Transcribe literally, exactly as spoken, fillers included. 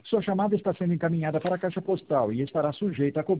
Sua chamada está sendo encaminhada para a caixa postal e estará sujeita a cobrança.